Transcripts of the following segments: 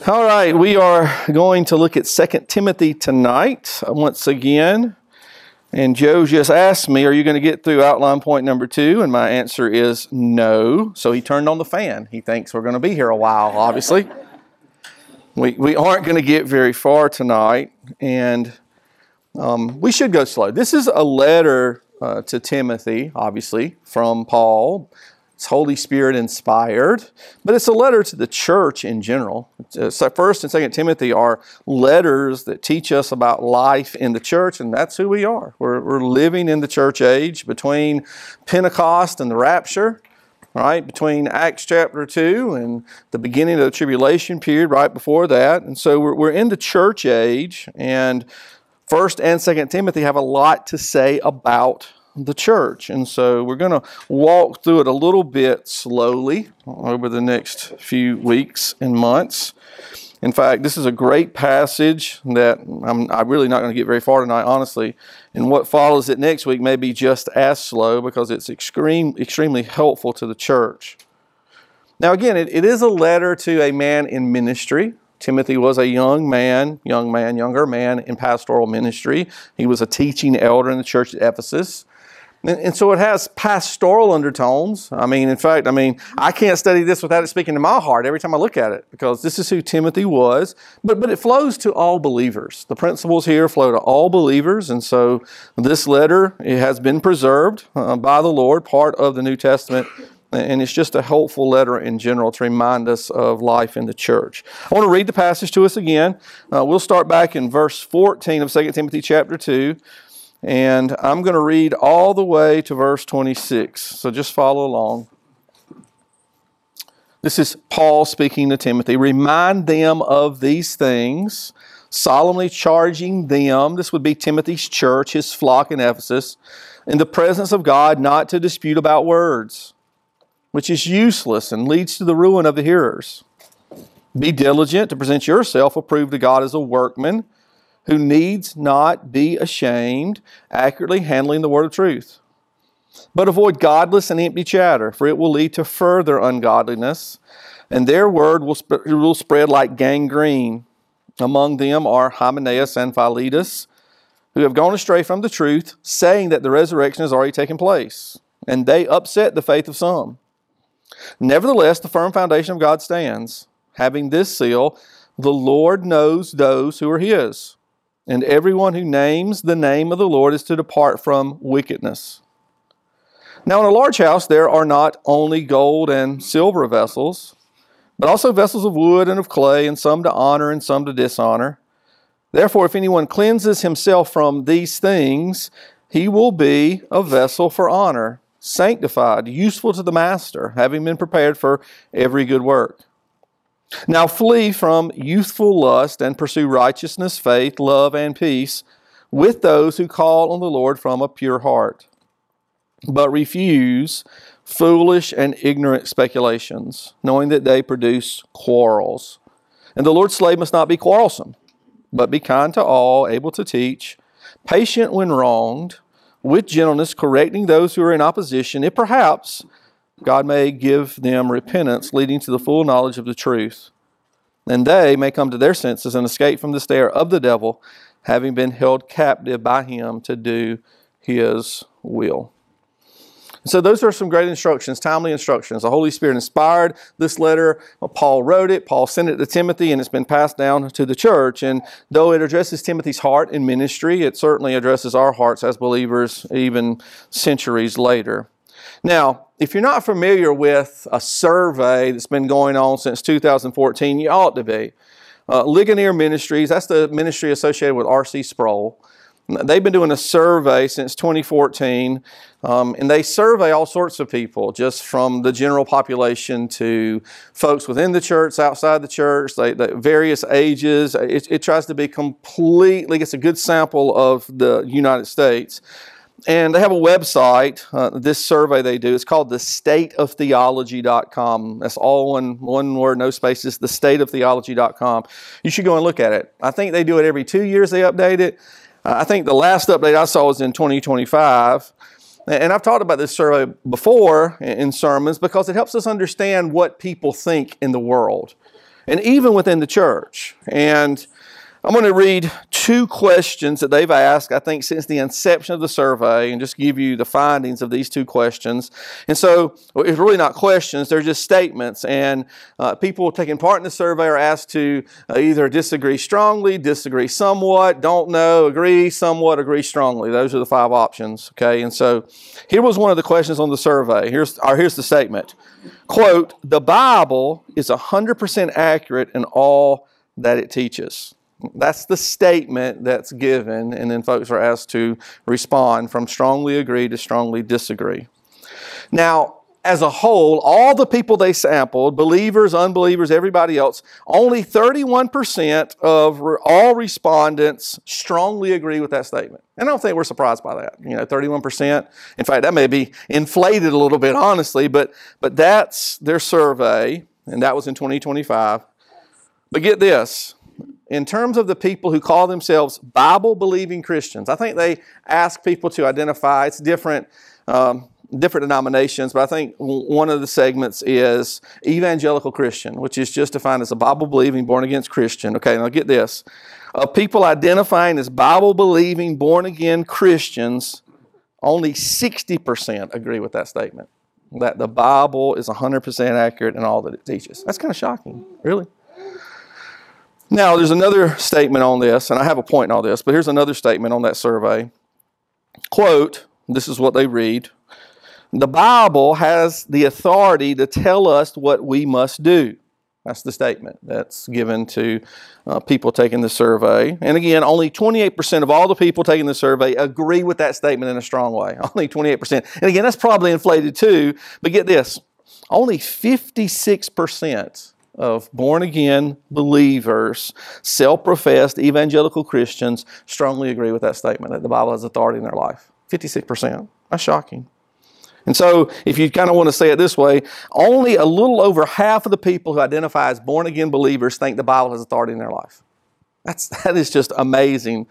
All right, we are going to look at 2 Timothy tonight once again. And Joe just asked me, are you going to get through outline point number 2? And my answer is no. So he turned on the fan. He thinks we're going to be here a while, obviously. We aren't going to get very far tonight. And we should go slow. This is a letter to Timothy, obviously, from Paul. It's Holy Spirit inspired, but it's a letter to the church in general. So 1st and 2nd Timothy are letters that teach us about life in the church, and that's who we are. We're living in the church age between Pentecost and the rapture, right? Between Acts chapter 2 and the beginning of the tribulation period right before that. And so we're in the church age, and 1st and 2nd Timothy have a lot to say about the church. And so we're going to walk through it a little bit slowly over the next few weeks and months. In fact, this is a great passage that I'm really not going to get very far tonight, honestly. And what follows it next week may be just as slow because it's extremely helpful to the church. Now again, it is a letter to a man in ministry. Timothy was a younger man in pastoral ministry. He was a teaching elder in the church at Ephesus. And so it has pastoral undertones. In fact, I can't study this without it speaking to my heart every time I look at it, because this is who Timothy was. But it flows to all believers. The principles here flow to all believers. And so this letter, it has been preserved by the Lord, part of the New Testament. And it's just a helpful letter in general to remind us of life in the church. I want to read the passage to us again. We'll start back in verse 14 of 2 Timothy chapter 2. And I'm going to read all the way to verse 26. So just follow along. This is Paul speaking to Timothy. Remind them of these things, solemnly charging them, this would be Timothy's church, his flock in Ephesus, in the presence of God, not to dispute about words, which is useless and leads to the ruin of the hearers. Be diligent to present yourself approved to God as a workman, who needs not be ashamed, accurately handling the word of truth. But avoid godless and empty chatter, for it will lead to further ungodliness, and their word will spread like gangrene. Among them are Hymenaeus and Philetus, who have gone astray from the truth, saying that the resurrection has already taken place, and they upset the faith of some. Nevertheless, the firm foundation of God stands, having this seal: the Lord knows those who are His. And everyone who names the name of the Lord is to depart from wickedness. Now in a large house there are not only gold and silver vessels, but also vessels of wood and of clay, and some to honor and some to dishonor. Therefore, if anyone cleanses himself from these things, he will be a vessel for honor, sanctified, useful to the master, having been prepared for every good work. Now flee from youthful lust and pursue righteousness, faith, love, and peace with those who call on the Lord from a pure heart. But refuse foolish and ignorant speculations, knowing that they produce quarrels. And the Lord's slave must not be quarrelsome, but be kind to all, able to teach, patient when wronged, with gentleness correcting those who are in opposition, if perhaps God may give them repentance, leading to the full knowledge of the truth. And they may come to their senses and escape from the snare of the devil, having been held captive by him to do his will. So those are some great instructions, timely instructions. The Holy Spirit inspired this letter. Paul wrote it. Paul sent it to Timothy, and it's been passed down to the church. And though it addresses Timothy's heart in ministry, it certainly addresses our hearts as believers even centuries later. Now, if you're not familiar with a survey that's been going on since 2014, you ought to be. Ligonier Ministries, that's the ministry associated with R.C. Sproul. They've been doing a survey since 2014, and they survey all sorts of people, just from the general population to folks within the church, outside the church, various ages. It tries to be completely, it's a good sample of the United States. And they have a website, this survey they do. It's called thestateoftheology.com. That's all one word, no spaces, thestateoftheology.com. You should go and look at it. I think they do it every 2 years, they update it. I think the last update I saw was in 2025. And I've talked about this survey before in sermons because it helps us understand what people think in the world. and even within the church. And I'm going to read 2 questions that they've asked, I think, since the inception of the survey, and just give you the findings of these 2 questions. And so it's really not questions, they're just statements. And people taking part in the survey are asked to either disagree strongly, disagree somewhat, don't know, agree somewhat, agree strongly. Those are the 5 options. Okay, and so here was one of the questions on the survey. Here's the statement. Quote, "The Bible is 100% accurate in all that it teaches." That's the statement that's given, and then folks are asked to respond from strongly agree to strongly disagree. Now, as a whole, all the people they sampled, believers, unbelievers, everybody else, only 31% of all respondents strongly agree with that statement. And I don't think we're surprised by that. 31%. In fact, that may be inflated a little bit, honestly, but that's their survey, and that was in 2025. But get this. In terms of the people who call themselves Bible-believing Christians, I think they ask people to identify, it's different denominations, but I think one of the segments is evangelical Christian, which is just defined as a Bible-believing, born-again Christian. Okay, now get this. Of people identifying as Bible-believing, born-again Christians, only 60% agree with that statement, that the Bible is 100% accurate in all that it teaches. That's kind of shocking, really. Now, there's another statement on this, and I have a point in all this, but here's another statement on that survey. Quote, this is what they read, "The Bible has the authority to tell us what we must do." That's the statement that's given to people taking the survey. And again, only 28% of all the people taking the survey agree with that statement in a strong way. Only 28%. And again, that's probably inflated too, but get this, only 56% of born-again believers, self-professed evangelical Christians, strongly agree with that statement, that the Bible has authority in their life. 56%. That's shocking. And so, if you kind of want to say it this way, only a little over half of the people who identify as born-again believers think the Bible has authority in their life. That is just amazing.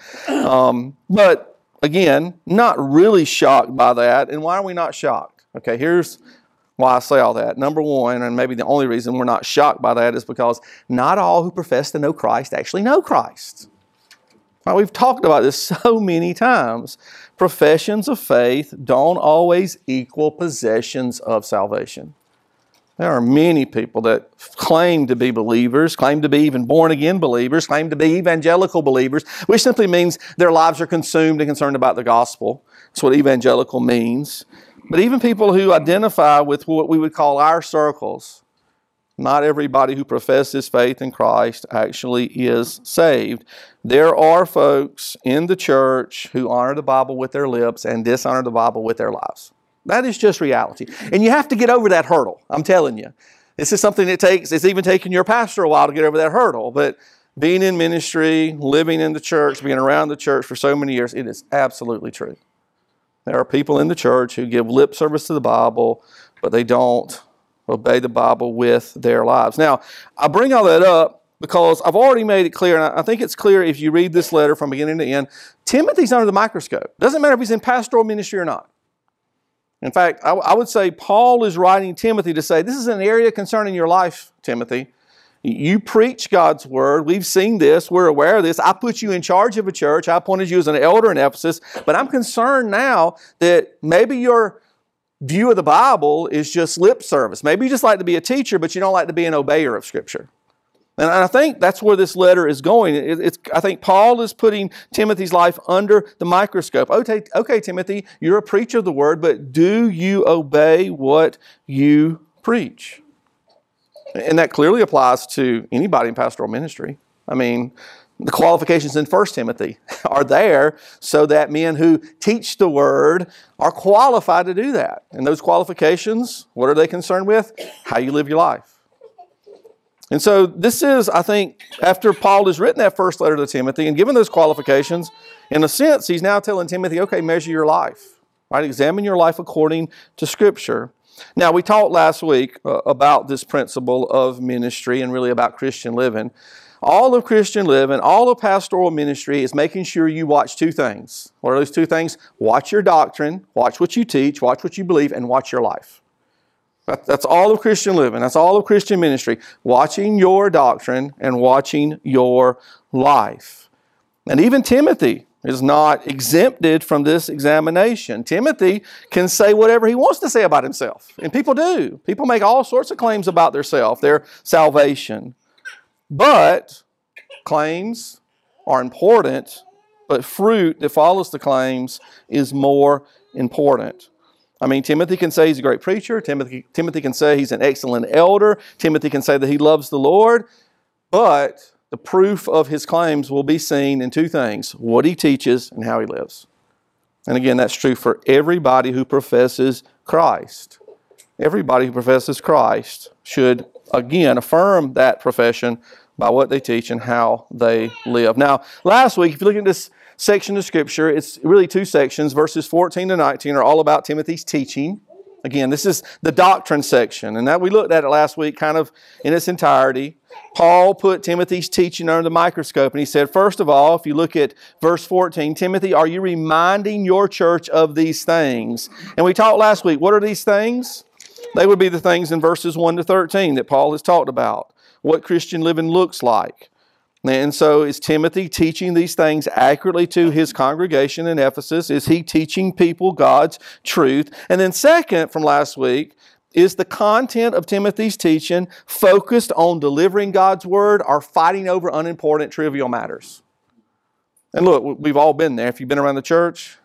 But again, not really shocked by that. And why are we not shocked? Okay, here's why I say all that. Number one, and maybe the only reason we're not shocked by that, is because not all who profess to know Christ actually know Christ. Now, we've talked about this so many times. Professions of faith don't always equal possessions of salvation. There are many people that claim to be believers, claim to be even born-again believers, claim to be evangelical believers, which simply means their lives are consumed and concerned about the gospel. That's what evangelical means. But even people who identify with what we would call our circles, not everybody who professes faith in Christ actually is saved. There are folks in the church who honor the Bible with their lips and dishonor the Bible with their lives. That is just reality. And you have to get over that hurdle, I'm telling you. This is something that it's even taken your pastor a while to get over that hurdle. But being in ministry, living in the church, being around the church for so many years, it is absolutely true. There are people in the church who give lip service to the Bible, but they don't obey the Bible with their lives. Now, I bring all that up because I've already made it clear, and I think it's clear if you read this letter from beginning to end, Timothy's under the microscope. Doesn't matter if he's in pastoral ministry or not. In fact, I would say Paul is writing Timothy to say, this is an area concerning your life, Timothy. You preach God's word. We've seen this. We're aware of this. I put you in charge of a church. I appointed you as an elder in Ephesus. But I'm concerned now that maybe your view of the Bible is just lip service. Maybe you just like to be a teacher, but you don't like to be an obeyer of Scripture. And I think that's where this letter is going. I think Paul is putting Timothy's life under the microscope. Okay, Timothy, you're a preacher of the word, but do you obey what you preach? And that clearly applies to anybody in pastoral ministry. I mean, the qualifications in 1 Timothy are there so that men who teach the Word are qualified to do that. And those qualifications, what are they concerned with? How you live your life. And so this is, I think, after Paul has written that first letter to Timothy and given those qualifications, in a sense, he's now telling Timothy, okay, measure your life. Right? Examine your life according to Scripture. Now, we talked last week about this principle of ministry and really about Christian living. All of Christian living, all of pastoral ministry is making sure you watch 2 things. What are those 2 things? Watch your doctrine, watch what you teach, watch what you believe, and watch your life. That's all of Christian living. That's all of Christian ministry. Watching your doctrine and watching your life. And even Timothy is not exempted from this examination. Timothy can say whatever he wants to say about himself. And people do. People make all sorts of claims about themselves, their salvation. But claims are important, but fruit that follows the claims is more important. I mean, Timothy can say he's a great preacher. Timothy can say he's an excellent elder. Timothy can say that he loves the Lord. But the proof of his claims will be seen in two things: what he teaches and how he lives. And again, that's true for everybody who professes Christ. Everybody who professes Christ should, again, affirm that profession by what they teach and how they live. Now, last week, if you look at this section of Scripture, it's really two sections. Verses 14 to 19 are all about Timothy's teaching. Again, this is the doctrine section, and that we looked at it last week kind of in its entirety. Paul put Timothy's teaching under the microscope, and he said, first of all, if you look at verse 14, Timothy, are you reminding your church of these things? And we talked last week, what are these things? They would be the things in verses 1 to 13 that Paul has talked about, what Christian living looks like. And so is Timothy teaching these things accurately to his congregation in Ephesus? Is he teaching people God's truth? And then second, from last week, is the content of Timothy's teaching focused on delivering God's word or fighting over unimportant, trivial matters? And look, we've all been there. If you've been around the church,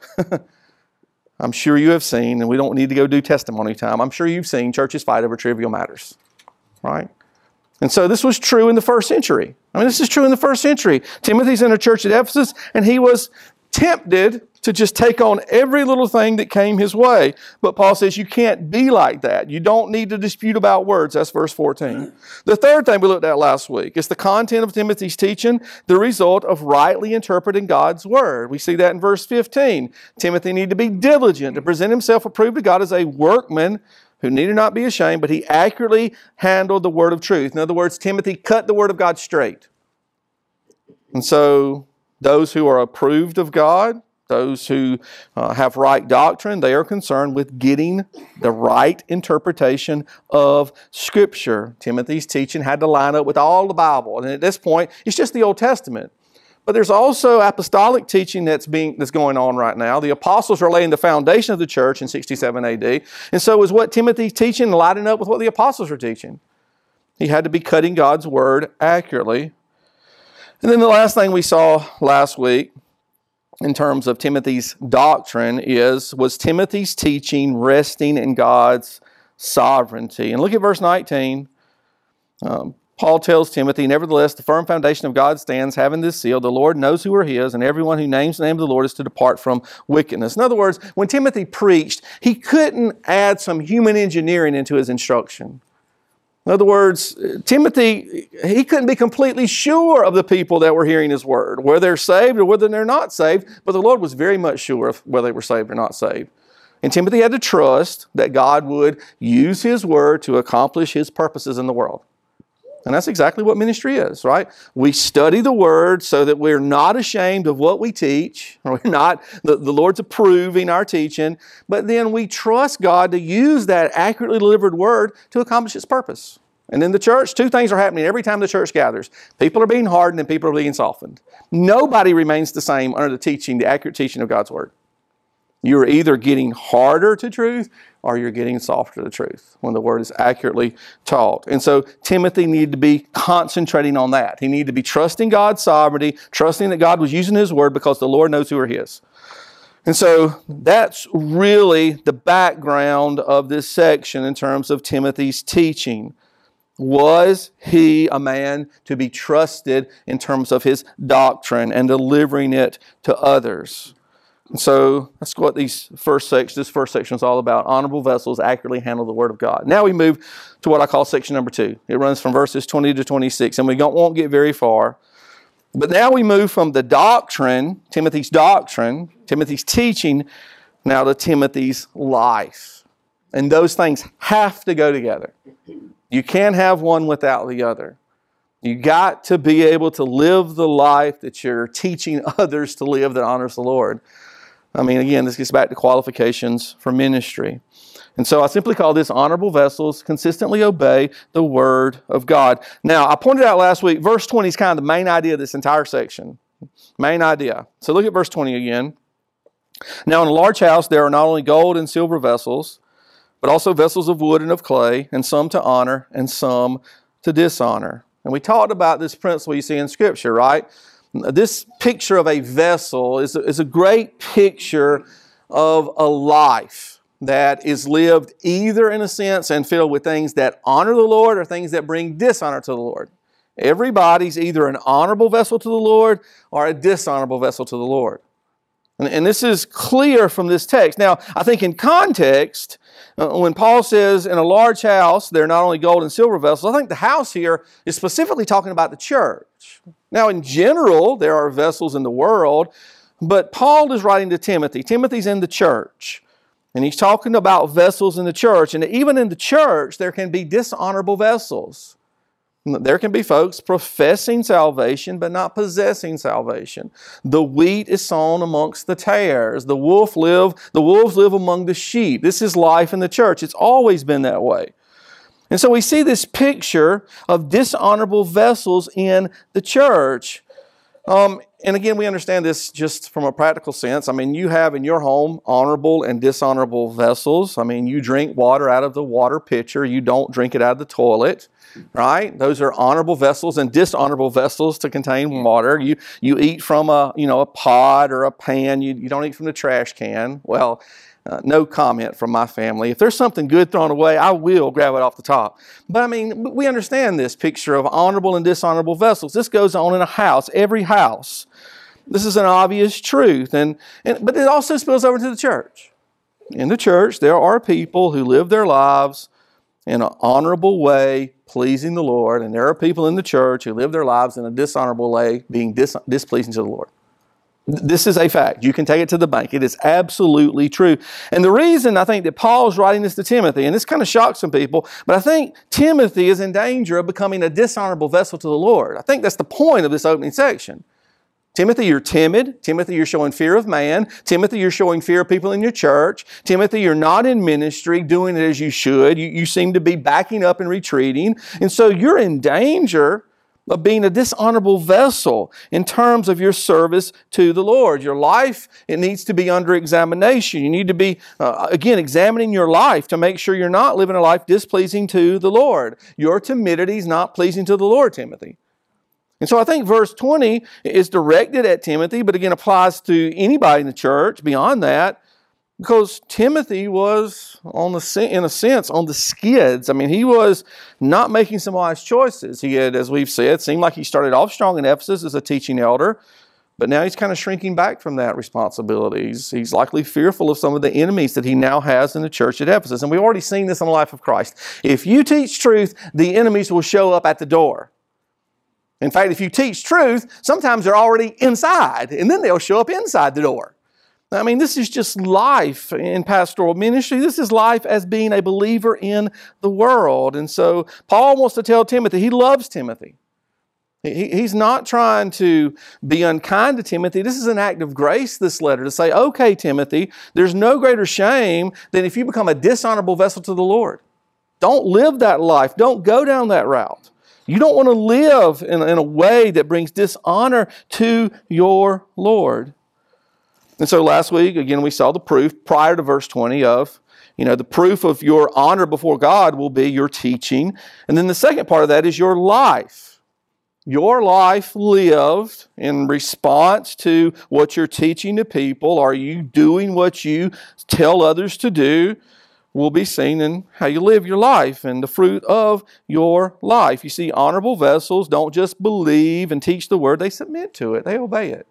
I'm sure you have seen, and we don't need to go do testimony time, I'm sure you've seen churches fight over trivial matters, right? And so this was true in the first century. I mean, this is true in the first century. Timothy's in a church at Ephesus, and he was tempted to just take on every little thing that came his way. But Paul says you can't be like that. You don't need to dispute about words. That's verse 14. The third thing we looked at last week is the content of Timothy's teaching, the result of rightly interpreting God's word. We see that in verse 15. Timothy needed to be diligent to present himself approved to God as a workman who needed not be ashamed, but he accurately handled the word of truth. In other words, Timothy cut the word of God straight. And so those who are approved of God, those who have right doctrine, they are concerned with getting the right interpretation of Scripture. Timothy's teaching had to line up with all the Bible. And at this point, it's just the Old Testament. But there's also apostolic teaching that's going on right now. The apostles are laying the foundation of the church in 67 AD. And so is what Timothy's teaching lining up with what the apostles are teaching. He had to be cutting God's word accurately. And then the last thing we saw last week in terms of Timothy's doctrine was Timothy's teaching resting in God's sovereignty. And look at verse 19. Paul tells Timothy, nevertheless, the firm foundation of God stands, having this seal, the Lord knows who are his, and everyone who names the name of the Lord is to depart from wickedness. In other words, when Timothy preached, he couldn't add some human engineering into his instruction. In other words, Timothy, he couldn't be completely sure of the people that were hearing his word, whether they're saved or whether they're not saved, but the Lord was very much sure of whether they were saved or not saved. And Timothy had to trust that God would use his word to accomplish his purposes in the world. And that's exactly what ministry is, right? We study the Word so that we're not ashamed of what we teach. Or we're not, the Lord's approving our teaching. But then we trust God to use that accurately delivered Word to accomplish its purpose. And in the church, two things are happening every time the church gathers. People are being hardened and people are being softened. Nobody remains the same under the accurate teaching of God's Word. You're either getting harder to truth or you're getting softer to truth when the Word is accurately taught. And so Timothy needed to be concentrating on that. He needed to be trusting God's sovereignty, trusting that God was using His Word because the Lord knows who are His. And so that's really the background of this section in terms of Timothy's teaching. Was he a man to be trusted in terms of his doctrine and delivering it to others? And so that's what this first section is all about. Honorable vessels accurately handle the Word of God. Now we move to what I call section number 2. It runs from verses 20 to 26, and we won't get very far. But now we move from the doctrine, Timothy's teaching, now to Timothy's life. And those things have to go together. You can't have one without the other. You got to be able to live the life that you're teaching others to live that honors the Lord. I mean, again, this gets back to qualifications for ministry. And so I simply call this honorable vessels, consistently obey the word of God. Now, I pointed out last week, verse 20 is kind of the main idea of this entire section. Main idea. So look at verse 20 again. Now, in a large house, there are not only gold and silver vessels, but also vessels of wood and of clay, and some to honor and some to dishonor. And we talked about this principle you see in Scripture, right? This picture of a vessel is a great picture of a life that is lived either in a sense and filled with things that honor the Lord or things that bring dishonor to the Lord. Everybody's either an honorable vessel to the Lord or a dishonorable vessel to the Lord. And this is clear from this text. Now, I think in context, when Paul says in a large house, there are not only gold and silver vessels, I think the house here is specifically talking about the church. Now, in general, there are vessels in the world, but Paul is writing to Timothy. Timothy's in the church. And he's talking about vessels in the church. And even in the church, there can be dishonorable vessels. There can be folks professing salvation, but not possessing salvation. The wheat is sown amongst the tares. The wolves live among the sheep. This is life in the church. It's always been that way. And so we see this picture of dishonorable vessels in the church. And again, we understand this just from a practical sense. I mean, you have in your home honorable and dishonorable vessels. I mean, you drink water out of the water pitcher. You don't drink it out of the toilet, right? Those are honorable vessels and dishonorable vessels to contain water. You eat from a pot or a pan. You don't eat from the trash can. Well, no comment from my family. If there's something good thrown away, I will grab it off the top. But I mean, we understand this picture of honorable and dishonorable vessels. This goes on in a house, every house. This is an obvious truth. But it also spills over to the church. In the church, there are people who live their lives in an honorable way, pleasing the Lord. And there are people in the church who live their lives in a dishonorable way, being displeasing to the Lord. This is a fact. You can take it to the bank. It is absolutely true. And the reason I think that Paul's writing this to Timothy, and this kind of shocks some people, but I think Timothy is in danger of becoming a dishonorable vessel to the Lord. I think that's the point of this opening section. Timothy, you're timid. Timothy, you're showing fear of man. Timothy, you're showing fear of people in your church. Timothy, you're not in ministry doing it as you should. You seem to be backing up and retreating. And so you're in danger of being a dishonorable vessel in terms of your service to the Lord. Your life, it needs to be under examination. You need to be, again, examining your life to make sure you're not living a life displeasing to the Lord. Your timidity is not pleasing to the Lord, Timothy. And so I think verse 20 is directed at Timothy, but again applies to anybody in the church beyond that, because Timothy was, in a sense, on the skids. I mean, he was not making some wise choices. He had, as we've said, seemed like he started off strong in Ephesus as a teaching elder, but now he's kind of shrinking back from that responsibility. He's likely fearful of some of the enemies that he now has in the church at Ephesus. And we've already seen this in the life of Christ. If you teach truth, the enemies will show up at the door. In fact, if you teach truth, sometimes they're already inside, and then they'll show up inside the door. I mean, this is just life in pastoral ministry. This is life as being a believer in the world. And so Paul wants to tell Timothy, he loves Timothy. He's not trying to be unkind to Timothy. This is an act of grace, this letter, to say, okay, Timothy, there's no greater shame than if you become a dishonorable vessel to the Lord. Don't live that life. Don't go down that route. You don't want to live in a way that brings dishonor to your Lord. And so last week, again, we saw the proof prior to verse 20 of, the proof of your honor before God will be your teaching. And then the second part of that is your life. Your life lived in response to what you're teaching to people. Are you doing what you tell others to do? Will be seen in how you live your life and the fruit of your life. You see, honorable vessels don't just believe and teach the word, they submit to it, they obey it.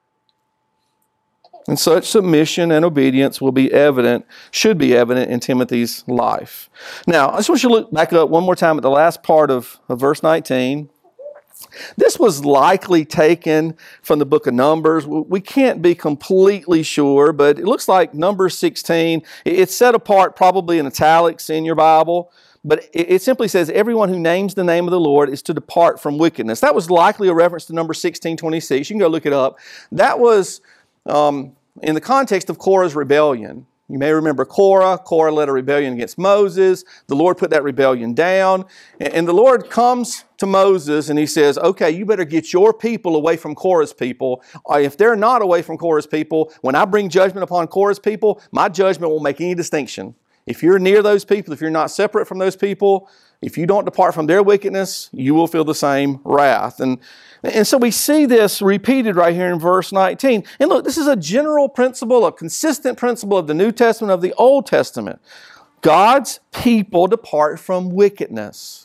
And such submission and obedience should be evident in Timothy's life. Now, I just want you to look back up one more time at the last part of verse 19. This was likely taken from the book of Numbers. We can't be completely sure, but it looks like Numbers 16. It's set apart probably in italics in your Bible, but it simply says, everyone who names the name of the Lord is to depart from wickedness. That was likely a reference to Numbers 16:26. You can go look it up. That was in the context of Korah's rebellion. You may remember Korah. Korah led a rebellion against Moses. The Lord put that rebellion down. And the Lord comes to Moses and he says, okay, you better get your people away from Korah's people. If they're not away from Korah's people, when I bring judgment upon Korah's people, my judgment won't make any distinction. If you're near those people, if you're not separate from those people, if you don't depart from their wickedness, you will feel the same wrath. And so we see this repeated right here in verse 19. And look, this is a general principle, a consistent principle of the New Testament, of the Old Testament. God's people depart from wickedness.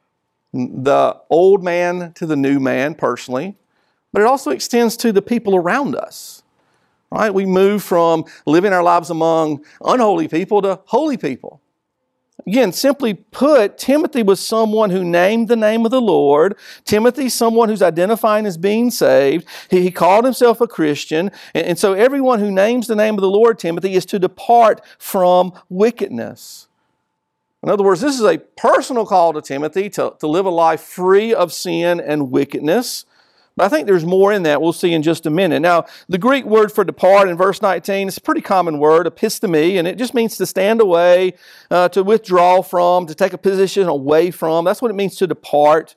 The old man to the new man, personally, but it also extends to the people around us. Right? We move from living our lives among unholy people to holy people. Again, simply put, Timothy was someone who named the name of the Lord. Timothy, someone who's identifying as being saved. He called himself a Christian. And so everyone who names the name of the Lord, Timothy, is to depart from wickedness. In other words, this is a personal call to Timothy to live a life free of sin and wickedness. But I think there's more in that. We'll see in just a minute. Now, the Greek word for depart in verse 19 is a pretty common word, episteme, and it just means to stand away, to withdraw from, to take a position away from. That's what it means to depart.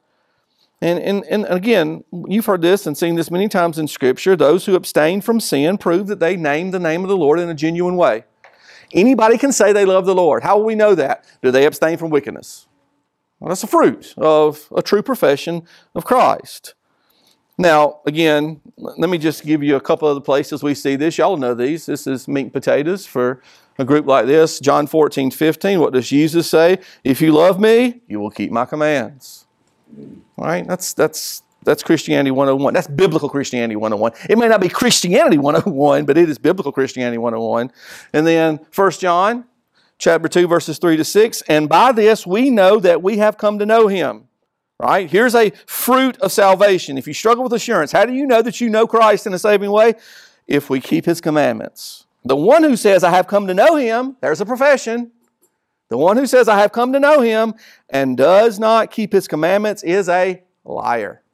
And again, you've heard this and seen this many times in Scripture. Those who abstain from sin prove that they name the name of the Lord in a genuine way. Anybody can say they love the Lord. How will we know that? Do they abstain from wickedness? Well, that's a fruit of a true profession of Christ. Now, again, let me just give you a couple of the places we see this. Y'all know these. This is meat and potatoes for a group like this. John 14:15. What does Jesus say? If you love me, you will keep my commands. All right? That's Christianity 101. That's biblical Christianity 101. It may not be Christianity 101, but it is biblical Christianity 101. And then 1 John chapter 2, verses 3 to 6. And by this we know that we have come to know Him. Right? Here's a fruit of salvation. If you struggle with assurance, how do you know that you know Christ in a saving way? If we keep His commandments. The one who says, I have come to know Him, there's a profession. The one who says, I have come to know Him and does not keep His commandments is a liar.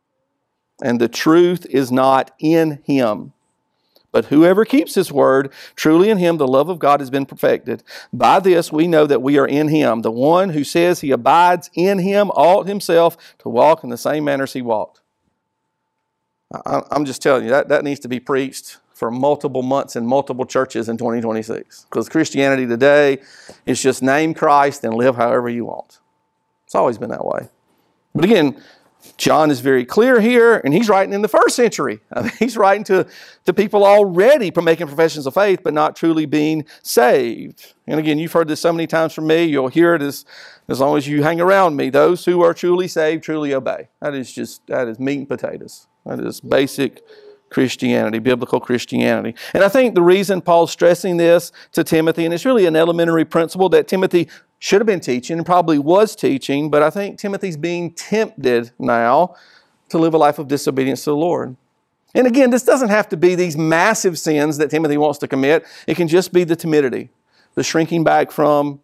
And the truth is not in him. But whoever keeps His word, truly in him the love of God has been perfected. By this we know that we are in Him. The one who says he abides in Him ought himself to walk in the same manner as He walked. I'm just telling you, that needs to be preached for multiple months in multiple churches in 2026. Because Christianity today is just name Christ and live however you want. It's always been that way. But again, John is very clear here, and he's writing in the first century. He's writing to people already making professions of faith, but not truly being saved. And again, you've heard this so many times from me. You'll hear it as long as you hang around me. Those who are truly saved truly obey. That is meat and potatoes. That is basic Christianity, biblical Christianity. And I think the reason Paul's stressing this to Timothy, and it's really an elementary principle that Timothy should have been teaching and probably was teaching, but I think Timothy's being tempted now to live a life of disobedience to the Lord. And again, this doesn't have to be these massive sins that Timothy wants to commit. It can just be the timidity, the shrinking back from,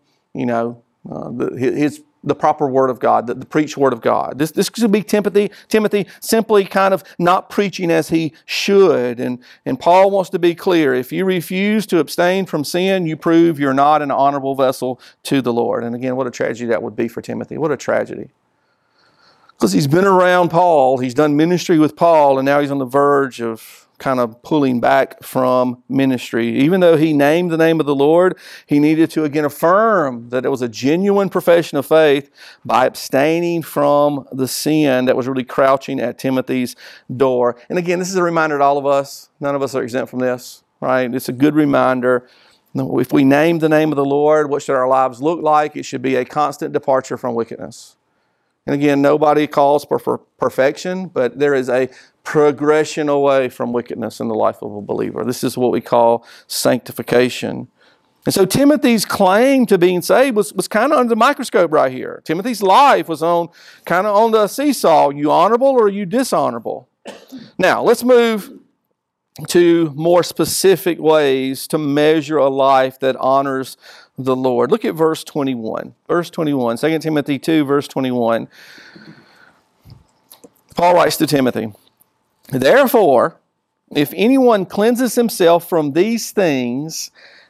the proper Word of God, the preached Word of God. This could be Timothy simply kind of not preaching as he should. And Paul wants to be clear. If you refuse to abstain from sin, you prove you're not an honorable vessel to the Lord. And again, what a tragedy that would be for Timothy. What a tragedy. Because he's been around Paul, he's done ministry with Paul, and now he's on the verge of kind of pulling back from ministry. Even though he named the name of the Lord, he needed to again affirm that it was a genuine profession of faith by abstaining from the sin that was really crouching at Timothy's door. And again, this is a reminder to all of us. None of us are exempt from this, right? It's a good reminder. If we name the name of the Lord, what should our lives look like? It should be a constant departure from wickedness. And again, nobody calls for perfection, but there is a progression away from wickedness in the life of a believer. This is what we call sanctification. And so Timothy's claim to being saved was kind of under the microscope right here. Timothy's life was kind of on the seesaw. You honorable or are you dishonorable? Now, let's move to more specific ways to measure a life that honors the Lord. Look at verse 21. Verse 21, 2 Timothy 2, verse 21. Paul writes to Timothy, "Therefore, if anyone cleanses himself from these things,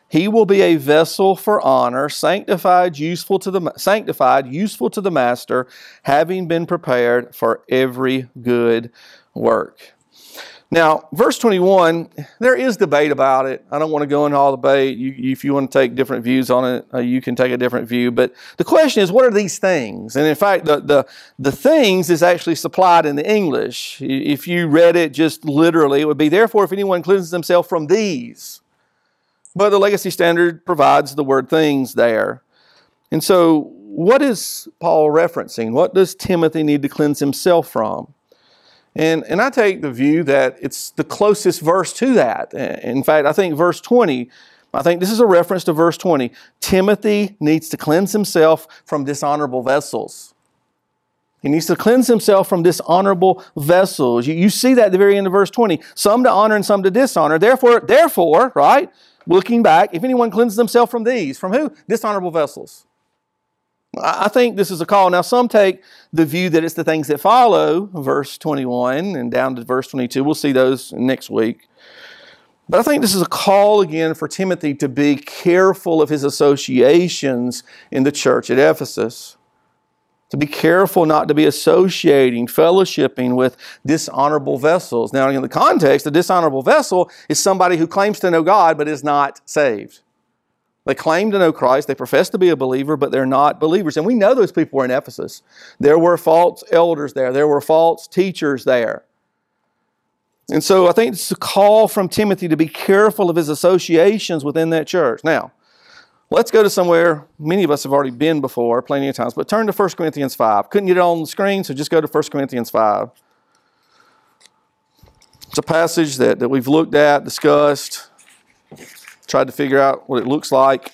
He will be a vessel for honor, sanctified, useful to the master, having been prepared for every good work. Now, verse 21, there is debate about it. I don't want to go into all the debate. If you want to take different views on it, you can take a different view. But the question is, what are these things? And in fact, the things is actually supplied in the English. If you read it just literally, it would be, therefore, if anyone cleanses himself from these. But the Legacy Standard provides the word things there. And so, what is Paul referencing? What does Timothy need to cleanse himself from? And I take the view that it's the closest verse to that. In fact, I think verse 20, this is a reference to verse 20. Timothy needs to cleanse himself from dishonorable vessels. He needs to cleanse himself from dishonorable vessels. You see that at the very end of verse 20. Some to honor and some to dishonor. Therefore, right, looking back, if anyone cleanses himself from these, from who? Dishonorable vessels. I think this is a call. Now, some take the view that it's the things that follow, verse 21 and down to verse 22. We'll see those next week. But I think this is a call again for Timothy to be careful of his associations in the church at Ephesus. To be careful not to be associating, fellowshipping with dishonorable vessels. Now, in the context, a dishonorable vessel is somebody who claims to know God but is not saved. They claim to know Christ, they profess to be a believer, but they're not believers. And we know those people were in Ephesus. There were false elders there were false teachers there. And so I think it's a call from Timothy to be careful of his associations within that church. Now, let's go to somewhere many of us have already been before, plenty of times, but turn to 1 Corinthians 5. Couldn't get it on the screen, so just go to 1 Corinthians 5. It's a passage that we've looked at, discussed, tried to figure out what it looks like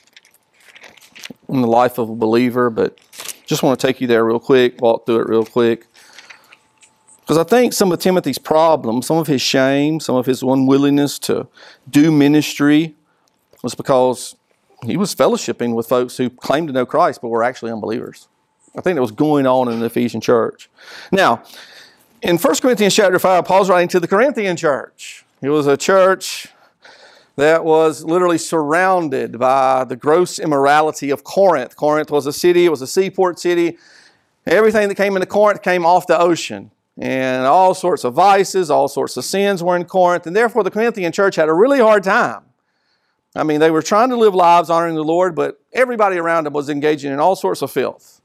in the life of a believer, but just want to take you there real quick, walk through it real quick. Because I think some of Timothy's problems, some of his shame, some of his unwillingness to do ministry was because he was fellowshipping with folks who claimed to know Christ but were actually unbelievers. I think that was going on in the Ephesian church. Now, in 1 Corinthians chapter 5, Paul's writing to the Corinthian church. It was a church that was literally surrounded by the gross immorality of Corinth. Corinth was a city, it was a seaport city. Everything that came into Corinth came off the ocean. And all sorts of vices, all sorts of sins were in Corinth. And therefore the Corinthian church had a really hard time. I mean, they were trying to live lives honoring the Lord, but everybody around them was engaging in all sorts of filth.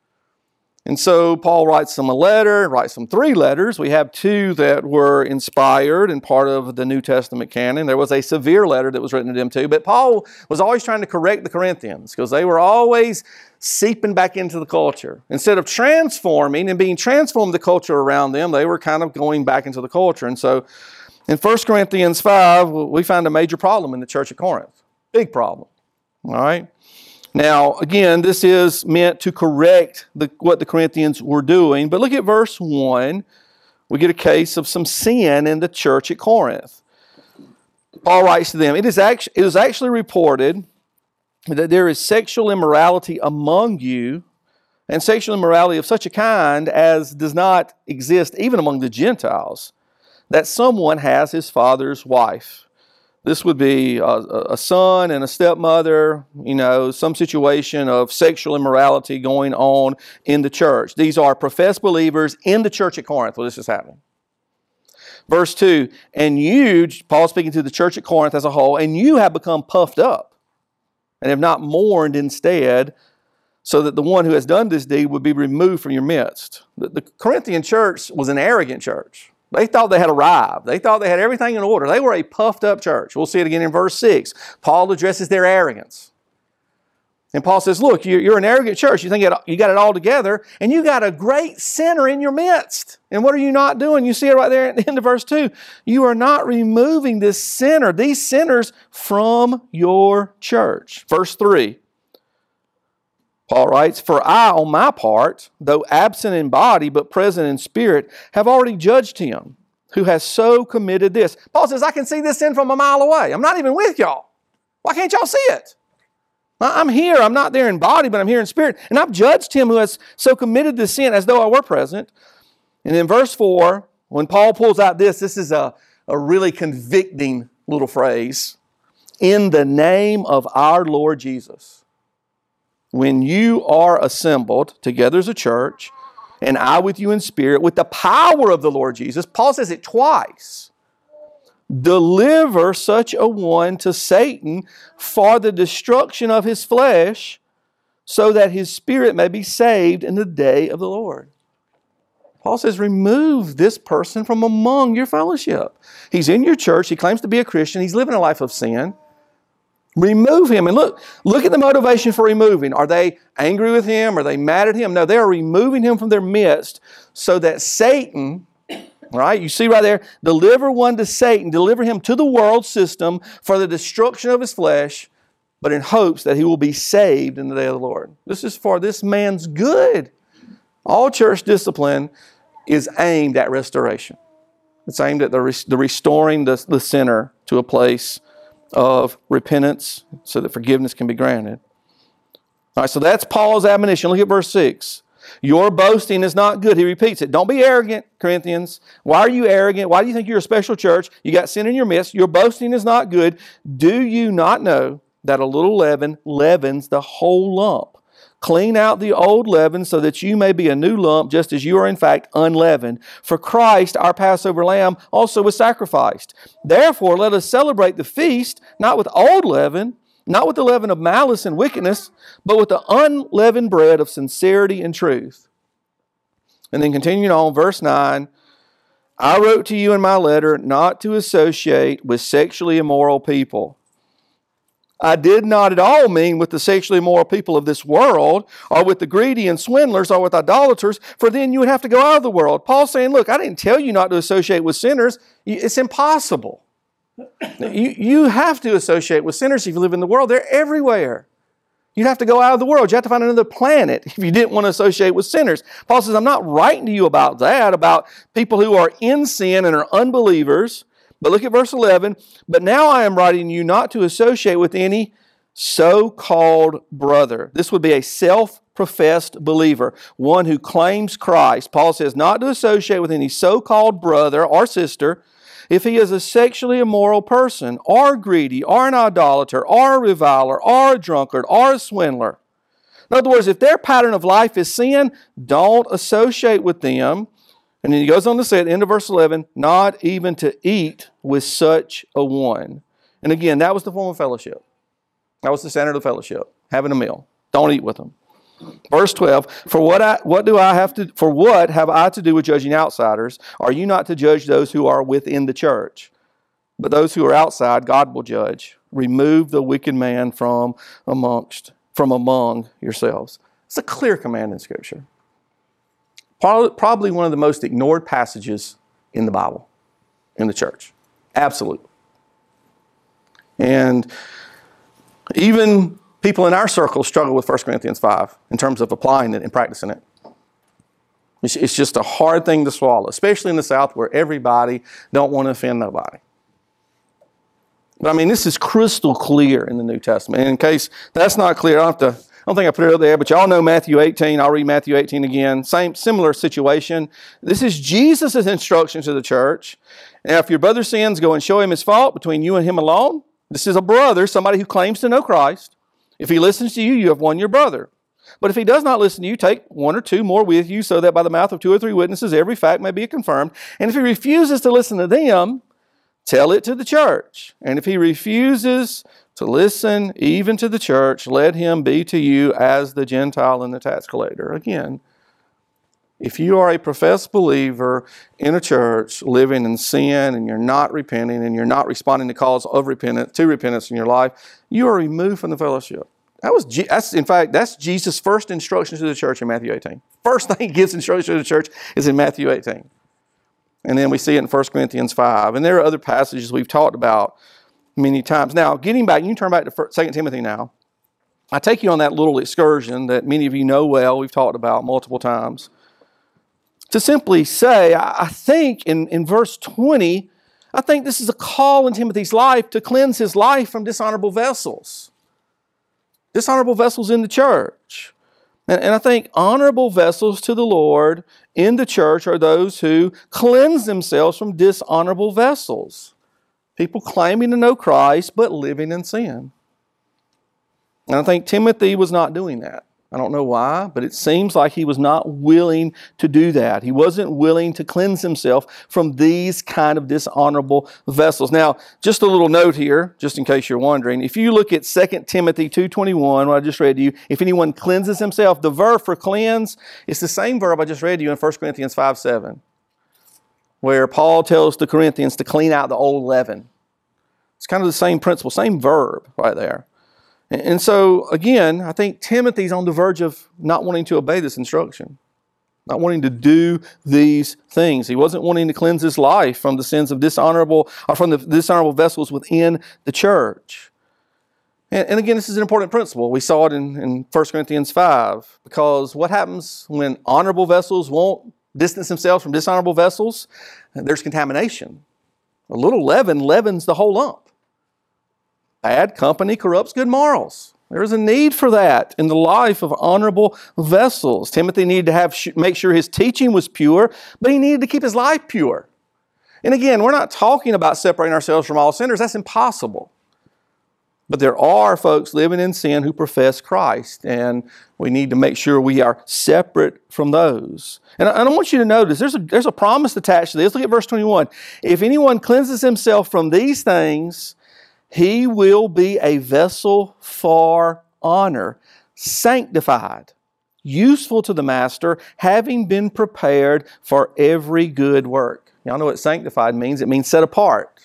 And so Paul writes them a letter, writes them 3 letters. We have 2 that were inspired and part of the New Testament canon. There was a severe letter that was written to them too. But Paul was always trying to correct the Corinthians because they were always seeping back into the culture. Instead of transforming and being transformed the culture around them, they were kind of going back into the culture. And so in 1 Corinthians 5, we find a major problem in the church of Corinth. Big problem. All right? Now, again, this is meant to correct what the Corinthians were doing. But look at verse 1. We get a case of some sin in the church at Corinth. Paul writes to them, It is actually reported that there is sexual immorality among you, and sexual immorality of such a kind as does not exist even among the Gentiles, that someone has his father's wife. This would be a son and a stepmother, some situation of sexual immorality going on in the church. These are professed believers in the church at Corinth where this is happening. Verse 2, and you, Paul speaking to the church at Corinth as a whole, and you have become puffed up and have not mourned instead, so that the one who has done this deed would be removed from your midst. The Corinthian church was an arrogant church. They thought they had arrived. They thought they had everything in order. They were a puffed up church. We'll see it again in verse 6. Paul addresses their arrogance. And Paul says, look, you're an arrogant church. You think you got it all together, and you got a great sinner in your midst. And what are you not doing? You see it right there at the end of verse 2. You are not removing this sinner, these sinners, from your church. Verse 3. Paul writes, for I, on my part, though absent in body, but present in spirit, have already judged him who has so committed this. Paul says, I can see this sin from a mile away. I'm not even with y'all. Why can't y'all see it? I'm here. I'm not there in body, but I'm here in spirit. And I've judged him who has so committed this sin as though I were present. And in verse 4, when Paul pulls out this is a really convicting little phrase. in the name of our Lord Jesus. When you are assembled together as a church, and I with you in spirit, with the power of the Lord Jesus, Paul says it twice, deliver such a one to Satan for the destruction of his flesh, so that his spirit may be saved in the day of the Lord. Paul says, remove this person from among your fellowship. He's in your church. He claims to be a Christian. He's living a life of sin. Remove him. And look at the motivation for removing. Are they angry with him? Are they mad at him? No, they are removing him from their midst so that Satan, right, you see right there, deliver one to Satan, deliver him to the world system for the destruction of his flesh, but in hopes that he will be saved in the day of the Lord. This is for this man's good. All church discipline is aimed at restoration. It's aimed at the restoring the sinner to a place of repentance so that forgiveness can be granted. All right, so that's Paul's admonition. Look at verse 6. Your boasting is not good. He repeats it. Don't be arrogant, Corinthians. Why are you arrogant? Why do you think you're a special church? You got sin in your midst. Your boasting is not good. Do you not know that a little leaven leavens the whole lump? Clean out the old leaven so that you may be a new lump, just as you are in fact unleavened. For Christ, our Passover lamb, also was sacrificed. Therefore, let us celebrate the feast, not with old leaven, not with the leaven of malice and wickedness, but with the unleavened bread of sincerity and truth. And then continuing on, verse 9, I wrote to you in my letter not to associate with sexually immoral people. I did not at all mean with the sexually immoral people of this world, or with the greedy and swindlers, or with idolaters, for then you would have to go out of the world. Paul's saying, look, I didn't tell you not to associate with sinners. It's impossible. You have to associate with sinners if you live in the world. They're everywhere. You'd have to go out of the world. You have to find another planet if you didn't want to associate with sinners. Paul says, I'm not writing to you about that, about people who are in sin and are unbelievers. But look at verse 11. But now I am writing you not to associate with any so-called brother. This would be a self-professed believer, one who claims Christ. Paul says not to associate with any so-called brother or sister if he is a sexually immoral person, or greedy, or an idolater, or a reviler, or a drunkard, or a swindler. In other words, if their pattern of life is sin, don't associate with them. And then he goes on to say at the end of verse 11, not even to eat with such a one. And again, that was the form of fellowship. That was the standard of fellowship, having a meal. Don't eat with them. Verse 12, for what have I to do with judging outsiders? Are you not to judge those who are within the church? But those who are outside, God will judge. Remove the wicked man from among yourselves. It's a clear command in Scripture. Probably one of the most ignored passages in the Bible, in the church. Absolutely. And even people in our circle struggle with 1 Corinthians 5 in terms of applying it and practicing it. It's just a hard thing to swallow, especially in the South where everybody don't want to offend nobody. But I mean, this is crystal clear in the New Testament. And in case that's not clear, I don't think I put it up there, but y'all know Matthew 18. I'll read Matthew 18 again. Similar situation. This is Jesus' instruction to the church. Now, if your brother sins, go and show him his fault between you and him alone. This is a brother, somebody who claims to know Christ. If he listens to you, you have won your brother. But if he does not listen to you, take one or two more with you, so that by the mouth of two or three witnesses, every fact may be confirmed. And if he refuses to listen to them, tell it to the church. And if he refuses to listen even to the church, let him be to you as the Gentile and the tax collector. Again, if you are a professed believer in a church living in sin and you're not repenting and you're not responding to calls of repentance in your life, you are removed from the fellowship. That's Jesus' first instruction to the church in Matthew 18. First thing he gives instruction to the church is in Matthew 18. And then we see it in 1 Corinthians 5. And there are other passages we've talked about many times. Now, getting back, you can turn back to 2 Timothy now. I take you on that little excursion that many of you know well, we've talked about multiple times. To simply say, I think in verse 20, I think this is a call in Timothy's life to cleanse his life from dishonorable vessels. Dishonorable vessels in the church. And I think honorable vessels to the Lord in the church are those who cleanse themselves from dishonorable vessels. People claiming to know Christ, but living in sin. And I think Timothy was not doing that. I don't know why, but it seems like he was not willing to do that. He wasn't willing to cleanse himself from these kind of dishonorable vessels. Now, just a little note here, just in case you're wondering. If you look at 2 Timothy 2:21, what I just read to you, if anyone cleanses himself, the verb for cleanse is the same verb I just read to you in 1 Corinthians 5:7, where Paul tells the Corinthians to clean out the old leaven. It's kind of the same principle, same verb right there. And so, again, I think Timothy's on the verge of not wanting to obey this instruction, not wanting to do these things. He wasn't wanting to cleanse his life from the sins of dishonorable, or from the dishonorable vessels within the church. And again, this is an important principle. We saw it in 1 Corinthians 5, because what happens when honorable vessels won't distance themselves from dishonorable vessels? There's contamination. A little leaven leavens the whole lump. Bad company corrupts good morals. There is a need for that in the life of honorable vessels. Timothy needed to make sure his teaching was pure, but he needed to keep his life pure. And again, we're not talking about separating ourselves from all sinners. That's impossible. But there are folks living in sin who profess Christ, and we need to make sure we are separate from those. And I want you to notice, there's a promise attached to this. Look at verse 21. If anyone cleanses himself from these things, he will be a vessel for honor, sanctified, useful to the master, having been prepared for every good work. Y'all know what sanctified means? It means set apart.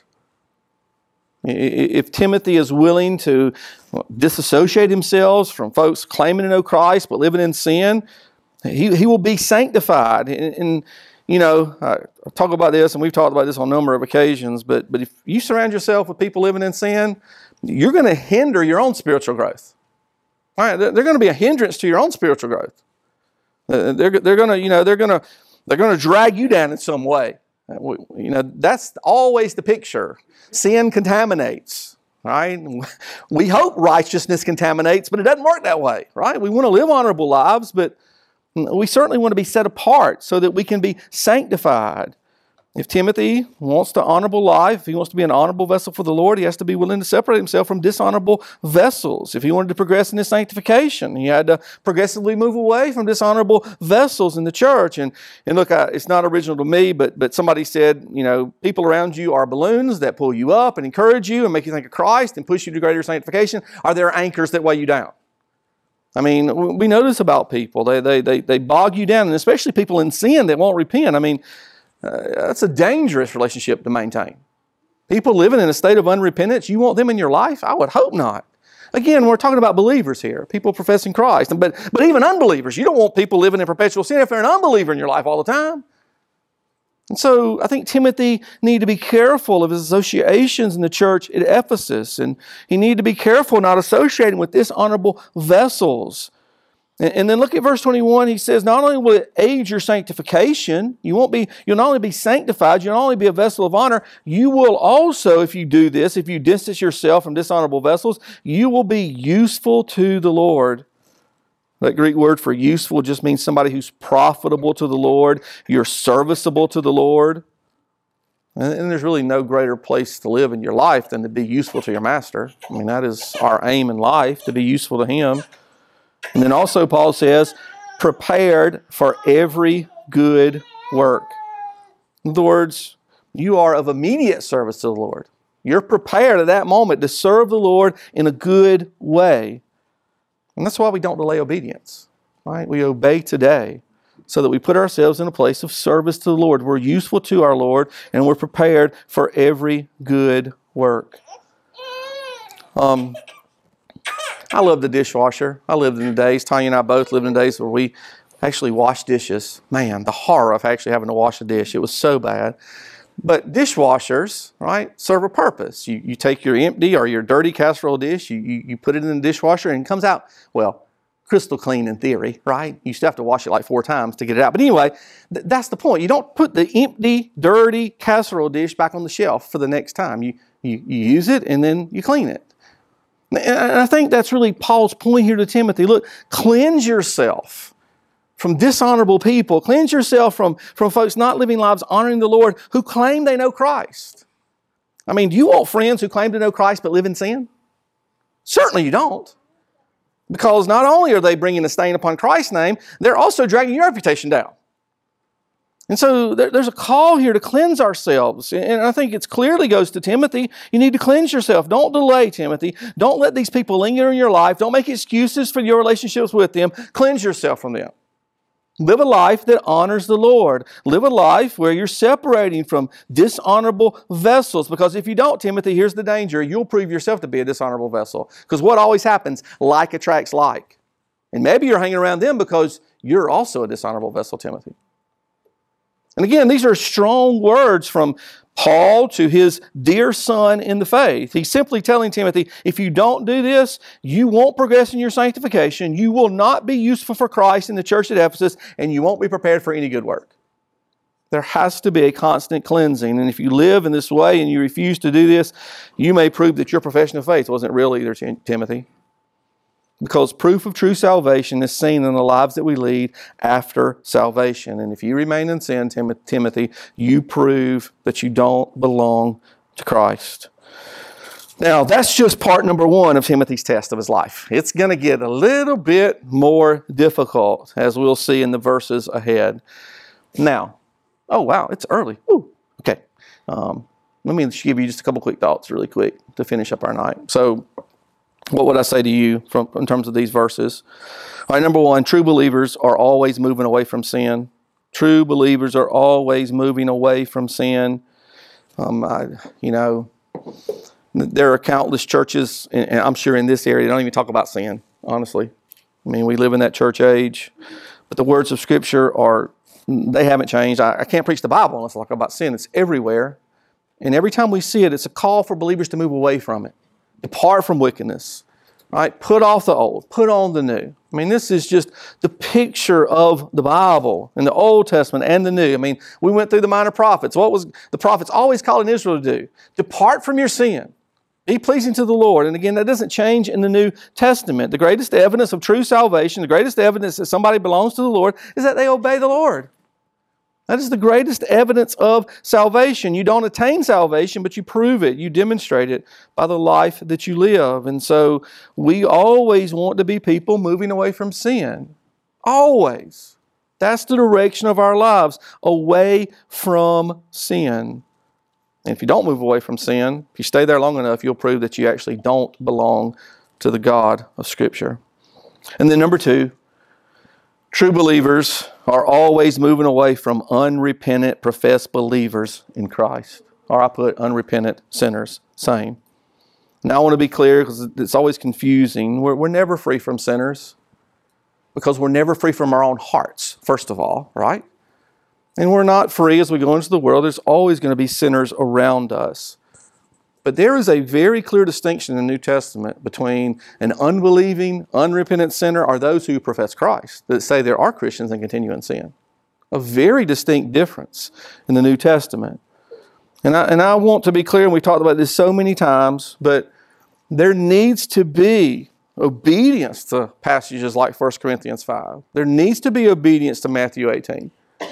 If Timothy is willing to disassociate himself from folks claiming to know Christ but living in sin, he will be sanctified. And you know, I talk about this, and we've talked about this on a number of occasions, but if you surround yourself with people living in sin, you're going to hinder your own spiritual growth. All right, they're going to be a hindrance to your own spiritual growth. They're going to drag you down in some way. You know, that's always the picture. Sin contaminates, right? We hope righteousness contaminates, but it doesn't work that way, right? We want to live honorable lives, but we certainly want to be set apart so that we can be sanctified. If Timothy wants the honorable life, if he wants to be an honorable vessel for the Lord, he has to be willing to separate himself from dishonorable vessels. If he wanted to progress in his sanctification, he had to progressively move away from dishonorable vessels in the church. And look, it's not original to me, but somebody said, you know, people around you are balloons that pull you up and encourage you and make you think of Christ and push you to greater sanctification. Are there anchors that weigh you down? I mean, we know this about people. They bog you down, and especially people in sin that won't repent. I mean, that's a dangerous relationship to maintain. People living in a state of unrepentance, you want them in your life? I would hope not. Again, we're talking about believers here, people professing Christ. But even unbelievers, you don't want people living in perpetual sin if they're an unbeliever in your life all the time. And so I think Timothy needed to be careful of his associations in the church at Ephesus. And he needed to be careful not associating with dishonorable vessels. And then look at verse 21. He says, not only will it aid your sanctification, you'll not only be sanctified, you'll not only be a vessel of honor, you will also, if you do this, if you distance yourself from dishonorable vessels, you will be useful to the Lord. That Greek word for useful just means somebody who's profitable to the Lord. You're serviceable to the Lord. And there's really no greater place to live in your life than to be useful to your master. I mean, that is our aim in life, to be useful to him. And then also Paul says, prepared for every good work. In other words, you are of immediate service to the Lord. You're prepared at that moment to serve the Lord in a good way. And that's why we don't delay obedience, right? We obey today so that we put ourselves in a place of service to the Lord. We're useful to our Lord, and we're prepared for every good work. I love the dishwasher. I lived in the days, Tanya and I both lived in the days where we actually washed dishes. Man, the horror of actually having to wash a dish. It was so bad. But dishwashers, right, serve a purpose. You take your empty or your dirty casserole dish, you put it in the dishwasher, and it comes out, well, crystal clean in theory, right? You still have to wash it like 4 times to get it out. But anyway, that's the point. You don't put the empty, dirty casserole dish back on the shelf for the next time. You use it, and then you clean it. And I think that's really Paul's point here to Timothy. Look, cleanse yourself from dishonorable people. Cleanse yourself from folks not living lives honoring the Lord who claim they know Christ. I mean, do you want friends who claim to know Christ but live in sin? Certainly you don't. Because not only are they bringing a stain upon Christ's name, they're also dragging your reputation down. And so there's a call here to cleanse ourselves. And I think it clearly goes to Timothy. You need to cleanse yourself. Don't delay, Timothy. Don't let these people linger in your life. Don't make excuses for your relationships with them. Cleanse yourself from them. Live a life that honors the Lord. Live a life where you're separating from dishonorable vessels. Because if you don't, Timothy, here's the danger. You'll prove yourself to be a dishonorable vessel. Because what always happens, like attracts like. And maybe you're hanging around them because you're also a dishonorable vessel, Timothy. And again, these are strong words from Paul to his dear son in the faith. He's simply telling Timothy, if you don't do this, you won't progress in your sanctification, you will not be useful for Christ in the church at Ephesus, and you won't be prepared for any good work. There has to be a constant cleansing, and if you live in this way and you refuse to do this, you may prove that your profession of faith wasn't real either, Timothy. Because proof of true salvation is seen in the lives that we lead after salvation. And if you remain in sin, Timothy, you prove that you don't belong to Christ. Now, that's just part number 1 of Timothy's test of his life. It's going to get a little bit more difficult, as we'll see in the verses ahead. Now, oh wow, it's early. Ooh, okay. Let me give you just a couple quick thoughts really quick to finish up our night. So, what would I say to you in terms of these verses? All right, number 1, true believers are always moving away from sin. True believers are always moving away from sin. There are countless churches, and I'm sure in this area, they don't even talk about sin, honestly. I mean, we live in that church age. But the words of Scripture they haven't changed. I can't preach the Bible unless I talk about sin. It's everywhere. And every time we see it, it's a call for believers to move away from it. Depart from wickedness, right? Put off the old, put on the new. I mean, this is just the picture of the Bible in the Old Testament and the New. I mean, we went through the minor prophets. What was the prophets always calling Israel to do? Depart from your sin. Be pleasing to the Lord. And again, that doesn't change in the New Testament. The greatest evidence of true salvation, the greatest evidence that somebody belongs to the Lord is that they obey the Lord. That is the greatest evidence of salvation. You don't attain salvation, but you prove it. You demonstrate it by the life that you live. And so we always want to be people moving away from sin. Always. That's the direction of our lives, away from sin. And if you don't move away from sin, if you stay there long enough, you'll prove that you actually don't belong to the God of Scripture. And then number 2, true believers are always moving away from unrepentant, professed believers in Christ. Or I put unrepentant sinners, same. Now I want to be clear because it's always confusing. We're never free from sinners because we're never free from our own hearts, first of all, right? And we're not free as we go into the world. There's always going to be sinners around us. But there is a very clear distinction in the New Testament between an unbelieving, unrepentant sinner or those who profess Christ, that say there are Christians and continue in sin. A very distinct difference in the New Testament. And I want to be clear, and we've talked about this so many times, but there needs to be obedience to passages like 1 Corinthians 5. There needs to be obedience to Matthew 18.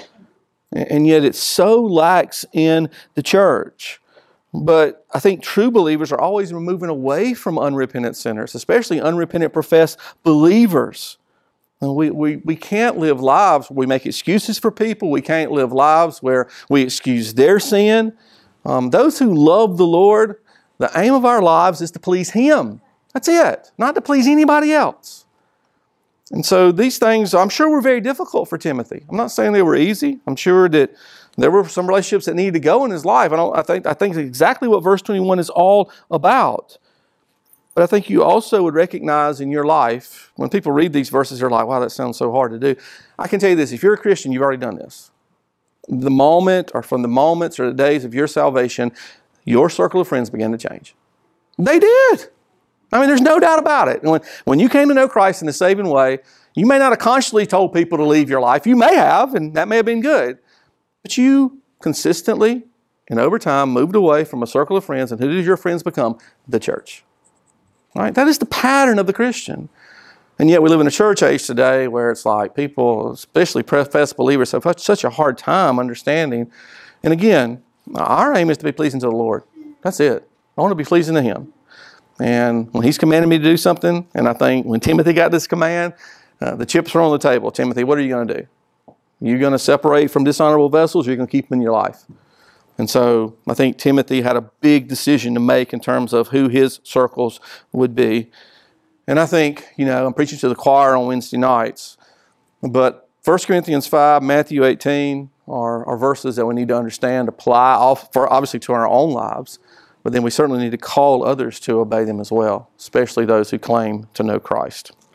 And yet it so lacks in the church. But I think true believers are always moving away from unrepentant sinners, especially unrepentant professed believers. And we can't live lives where we make excuses for people. We can't live lives where we excuse their sin. Those who love the Lord, the aim of our lives is to please Him. That's it, not to please anybody else. And so these things, I'm sure, were very difficult for Timothy. I'm not saying they were easy. I'm sure that there were some relationships that needed to go in his life. I think exactly what verse 21 is all about. But I think you also would recognize in your life, when people read these verses, they're like, wow, that sounds so hard to do. I can tell you this, if you're a Christian, you've already done this. The moment, or from the moments or the days of your salvation, your circle of friends began to change. They did. I mean, there's no doubt about it. And when you came to know Christ in the saving way, you may not have consciously told people to leave your life. You may have, and that may have been good. But you consistently and over time moved away from a circle of friends. And who did your friends become? The church. All right? That is the pattern of the Christian. And yet we live in a church age today where it's like people, especially professed believers, have such a hard time understanding. And again, our aim is to be pleasing to the Lord. That's it. I want to be pleasing to Him. And when He's commanded me to do something, and I think when Timothy got this command, the chips were on the table. Timothy, what are you going to do? You're going to separate from dishonorable vessels, or you're going to keep them in your life? And so I think Timothy had a big decision to make in terms of who his circles would be. And I think, I'm preaching to the choir on Wednesday nights, but 1 Corinthians 5, Matthew 18 are verses that we need to understand, apply obviously to our own lives, but then we certainly need to call others to obey them as well, especially those who claim to know Christ.